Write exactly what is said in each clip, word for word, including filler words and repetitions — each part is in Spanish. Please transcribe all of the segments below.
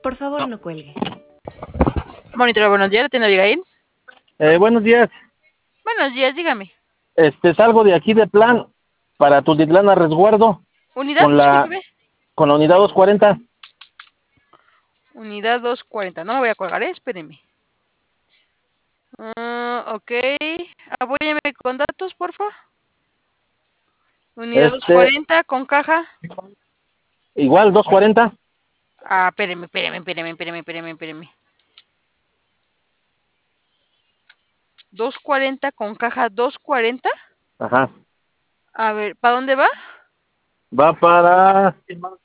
Por favor, no cuelgue. Monitor, buenos días, ¿tiene Abigail? Eh, buenos días. Buenos días, dígame. Este, salgo de aquí de plan para Tultitlán a resguardo ¿Unidad? con la Discúlpeme. con la unidad doscientos cuarenta. Unidad doscientos cuarenta. No me voy a colgar, ¿eh? Espéreme. Uh, ok. Apóyeme con datos, por favor. Unidad doscientos Este, cuarenta con caja. igual doscientos cuarenta. Ah, espéreme, espéreme, espéreme, espéreme, espéreme, espéreme. doscientos cuarenta con caja doscientos cuarenta. Ajá. A ver, ¿para dónde va? Va para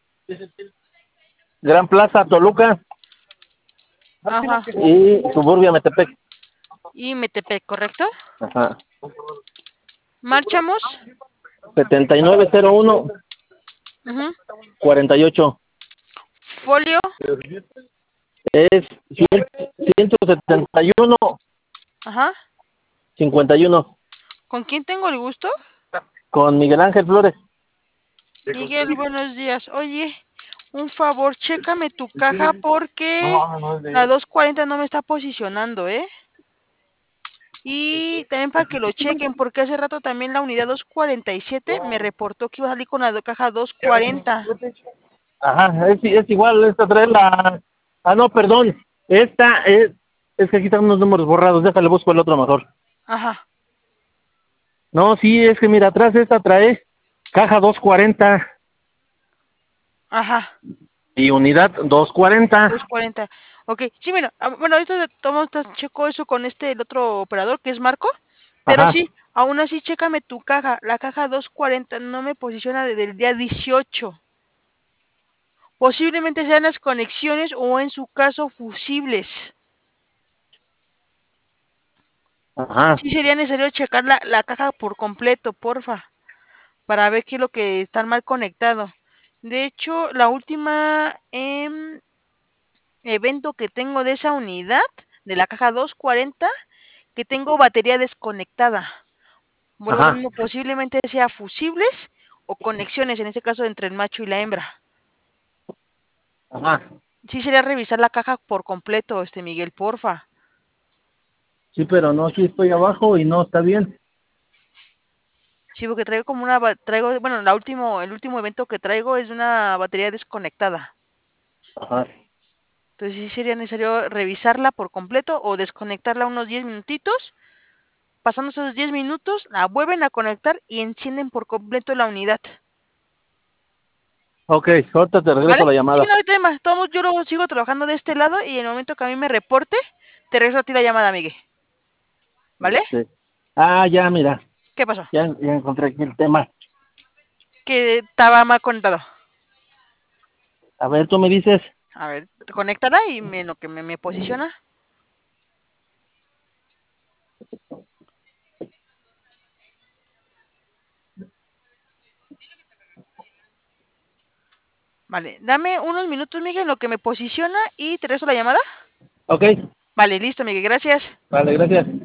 Gran Plaza Toluca Ajá. y Suburbia Metepec. Y Metepec, ¿correcto? Ajá. Marchamos. setenta y nueve cero uno Uh-huh. cuarenta y ocho. Folio. Es ciento setenta y uno Ajá. cincuenta y uno. ¿Con quién tengo el gusto? Con Miguel Ángel Flores. Miguel, buenos días. Oye, un favor, chécame tu caja porque la doscientos cuarenta no me está posicionando, ¿eh? Y también para que lo chequen, porque hace rato también la unidad doscientos cuarenta y siete me reportó que iba a salir con la do- caja doscientos cuarenta. Ajá, es, es igual, esta trae la... Ah, no, perdón, esta es... Es que aquí están unos números borrados, déjale busco el otro mejor. Ajá, No, sí, es que mira, atrás esta trae caja doscientos cuarenta ajá, y unidad doscientos cuarenta. doscientos cuarenta. Ok, sí, mira, ah, bueno, ahorita de- tomo, te- checo eso con este, el otro operador que es Marco, pero Ajá, sí, aún así, chécame tu caja. La caja doscientos cuarenta no me posiciona desde el día dieciocho. Posiblemente sean las conexiones o en su caso fusibles. ajá, Sí sería necesario checar la, la caja por completo, porfa, para ver qué es lo que está mal conectado. De hecho, la última em, evento que tengo de esa unidad, de la caja doscientos cuarenta, que tengo batería desconectada. Vuelvo a lo ajá, mismo, posiblemente sea fusibles o conexiones, en este caso entre el macho y la hembra. ajá. Sí sería revisar la caja por completo, este Miguel, porfa. Sí, pero no, aquí estoy abajo y no está bien. Sí, porque traigo como una, ba- traigo, bueno, la último, el último evento que traigo es una batería desconectada. Ajá. Entonces sí sería necesario revisarla por completo o desconectarla unos diez minutitos. Pasando esos diez minutos, la vuelven a conectar y encienden por completo la unidad. Ok, ahorita te regreso ¿Vale? la Sí, llamada. no hay tema. Todos, yo lo sigo trabajando de este lado y en el momento que a mí me reporte, te regreso a ti la llamada, Miguel. ¿Vale? Este... Ah, ya, mira, ¿Qué pasó? ya, ya encontré aquí el tema. Que estaba mal conectado. A ver, tú me dices... A ver, conéctala y me, lo que me, me posiciona. Vale, dame unos minutos, Miguel, en lo que me posiciona y te regreso la llamada. Ok, Vale, listo, Miguel, gracias. vale, gracias.